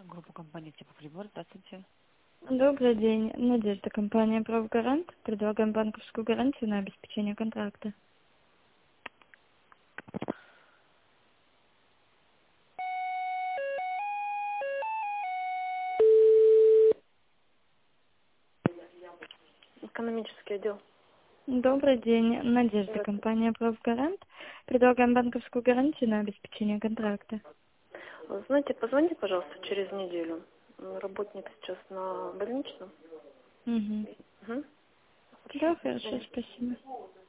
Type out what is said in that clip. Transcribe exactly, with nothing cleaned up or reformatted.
Группа компании типа Прибор, здравствуйте. Добрый день. Надежда, компания «Правгарант». Предлагаем банковскую гарантию на обеспечение контракта. Экономический отдел. Добрый день. Надежда, Здравствуйте. компания «Правгарант». Предлагаем банковскую гарантию на обеспечение контракта. Вы знаете, позвоните, пожалуйста, через неделю. М, Работник сейчас на больничном. Угу. Угу. Да, Хорошо, до хорошо, свидания. спасибо.